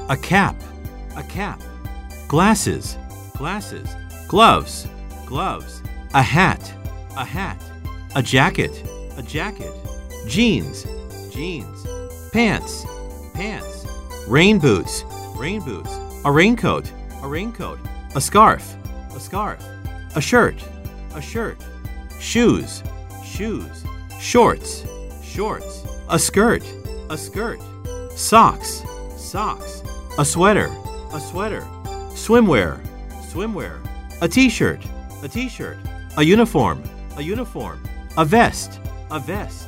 A cap, a cap. Glasses, glasses. Gloves, gloves. A hat, a hat. A jacket, a jacket. Jeans, jeans. Pants, pants. Rain boots, rain boots. A raincoat, a raincoat. A scarf, a scarf. A shirt, a shirt. Shoes, shoes. Shorts, shorts. A skirt, a skirt. Socks, socks. A sweater, a sweater. Swimwear, swimwear. A t-shirt, a t-shirt. A uniform, a uniform. A vest, a vest.